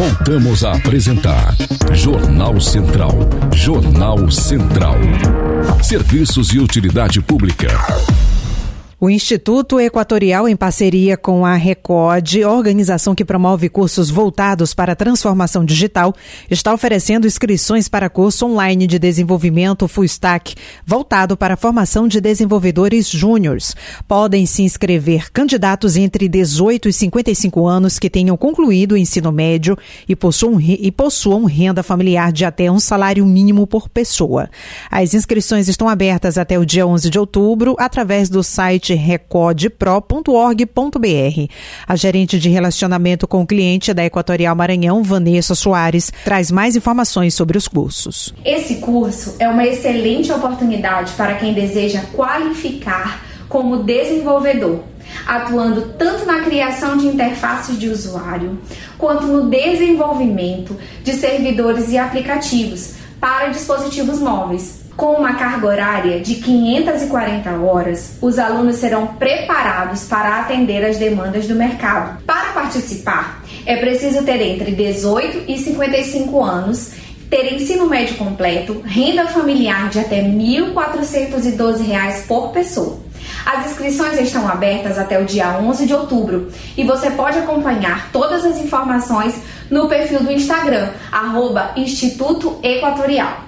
Voltamos a apresentar Jornal Central. Jornal Central. Serviços de utilidade pública. O Instituto Equatorial, em parceria com a Recode, organização que promove cursos voltados para a transformação digital, está oferecendo inscrições para curso online de desenvolvimento Full Stack, voltado para a formação de desenvolvedores júniores. Podem se inscrever candidatos entre 18 e 55 anos que tenham concluído o ensino médio e possuam renda familiar de até um salário mínimo por pessoa. As inscrições estão abertas até o dia 11 de outubro, através do site recodepro.org.br. A gerente de relacionamento com o cliente da Equatorial Maranhão, Vanessa Soares, traz mais informações sobre os cursos. Esse curso é uma excelente oportunidade para quem deseja qualificar como desenvolvedor, atuando tanto na criação de interfaces de usuário, quanto no desenvolvimento de servidores e aplicativos para dispositivos móveis. Com uma carga horária de 540 horas, os alunos serão preparados para atender às demandas do mercado. Para participar, é preciso ter entre 18 e 55 anos, ter ensino médio completo, renda familiar de até R$ 1.412 por pessoa. As inscrições estão abertas até o dia 11 de outubro e você pode acompanhar todas as informações no perfil do Instagram, @Instituto Equatorial.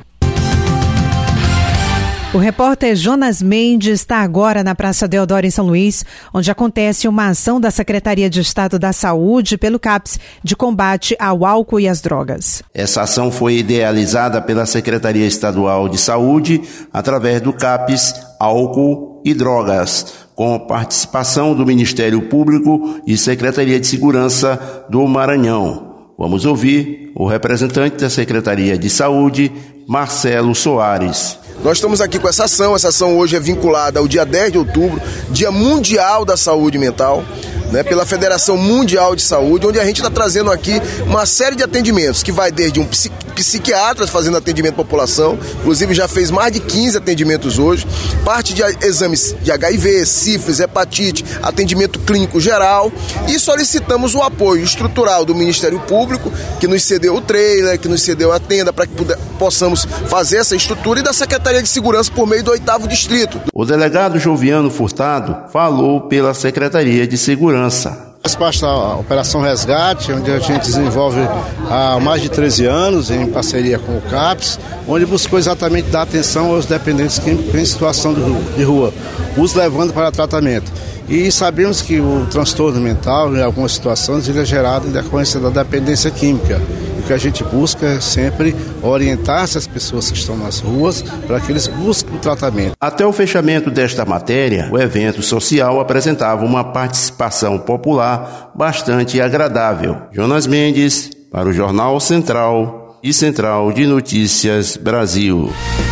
O repórter Jonas Mendes está agora na Praça Deodoro, em São Luís, onde acontece uma ação da Secretaria de Estado da Saúde pelo CAPS de combate ao álcool e às drogas. Essa ação foi idealizada pela Secretaria Estadual de Saúde através do CAPS Álcool e Drogas, com participação do Ministério Público e Secretaria de Segurança do Maranhão. Vamos ouvir o representante da Secretaria de Saúde, Marcelo Soares. Nós estamos aqui com essa ação hoje é vinculada ao dia 10 de outubro, Dia Mundial da Saúde Mental, pela Federação Mundial de Saúde, onde a gente está trazendo aqui uma série de atendimentos, que vai desde um psiquiatra fazendo atendimento à população, inclusive já fez mais de 15 atendimentos hoje, parte de exames de HIV, sífilis, hepatite, atendimento clínico geral, e solicitamos o apoio estrutural do Ministério Público, que nos cedeu o trailer, que nos cedeu a tenda, para que possamos fazer essa estrutura, e da Secretaria de Segurança por meio do 8º Distrito. O delegado Joviano Furtado falou pela Secretaria de Segurança. Faz parte da Operação Resgate, onde a gente desenvolve há mais de 13 anos, em parceria com o CAPS, onde buscou exatamente dar atenção aos dependentes químicos em situação de rua, os levando para tratamento. E sabemos que o transtorno mental, em algumas situações, ele é gerado em decorrência da dependência química. O que a gente busca é sempre orientar essas pessoas que estão nas ruas para que eles busquem o tratamento. Até o fechamento desta matéria, o evento social apresentava uma participação popular bastante agradável. Jonas Mendes, para o Jornal Central e Central de Notícias Brasil.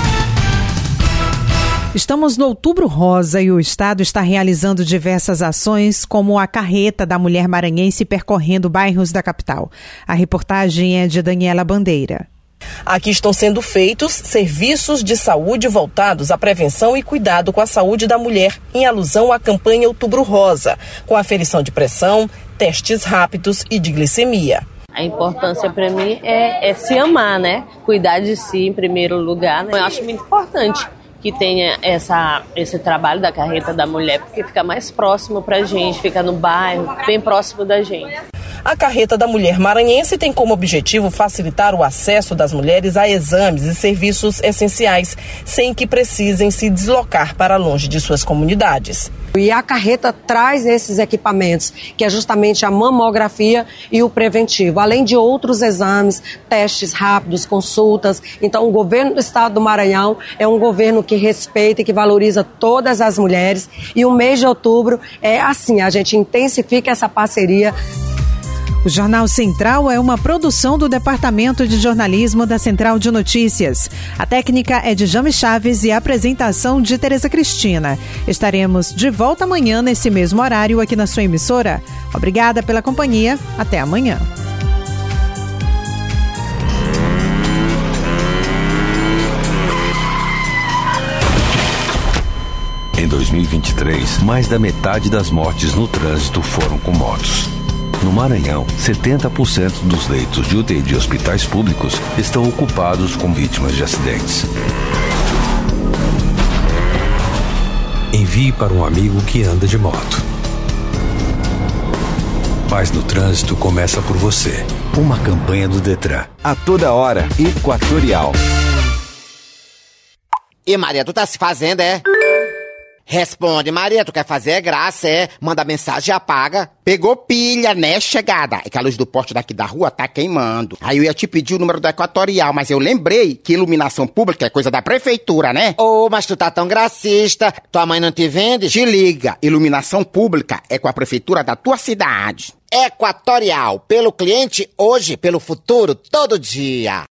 Estamos no Outubro Rosa e o Estado está realizando diversas ações, como a carreta da mulher maranhense percorrendo bairros da capital. A reportagem é de Daniela Bandeira. Aqui estão sendo feitos serviços de saúde voltados à prevenção e cuidado com a saúde da mulher, em alusão à campanha Outubro Rosa, com aferição de pressão, testes rápidos e de glicemia. A importância para mim é se amar, Cuidar de si em primeiro lugar. Eu acho muito importante que tenha esse trabalho da carreta da mulher, porque fica mais próximo pra gente, fica no bairro, bem próximo da gente. A carreta da mulher maranhense tem como objetivo facilitar o acesso das mulheres a exames e serviços essenciais, sem que precisem se deslocar para longe de suas comunidades. E a carreta traz esses equipamentos, que é justamente a mamografia e o preventivo, além de outros exames, testes rápidos, consultas. Então, o governo do estado do Maranhão é um governo que respeita e que valoriza todas as mulheres. E o mês de outubro é assim, a gente intensifica essa parceria. O Jornal Central é uma produção do Departamento de Jornalismo da Central de Notícias. A técnica é de Jame Chaves e a apresentação de Tereza Cristina. Estaremos de volta amanhã nesse mesmo horário aqui na sua emissora. Obrigada pela companhia. Até amanhã. Em 2023, mais da metade das mortes no trânsito foram com motos. No Maranhão, 70% dos leitos de UTI de hospitais públicos estão ocupados com vítimas de acidentes. Envie para um amigo que anda de moto. Paz no Trânsito começa por você. Uma campanha do Detran. A toda hora, Equatorial. E Maria, tu tá se fazendo, é? Responde, Maria, tu quer fazer graça, é? Manda mensagem e apaga. Pegou pilha, né, chegada? É que a luz do poste daqui da rua tá queimando. Aí eu ia te pedir o número do Equatorial, mas eu lembrei que iluminação pública é coisa da prefeitura, né? Ô, mas tu tá tão gracista. Tua mãe não te vende? Te liga, iluminação pública é com a prefeitura da tua cidade. Equatorial, pelo cliente hoje, pelo futuro, todo dia.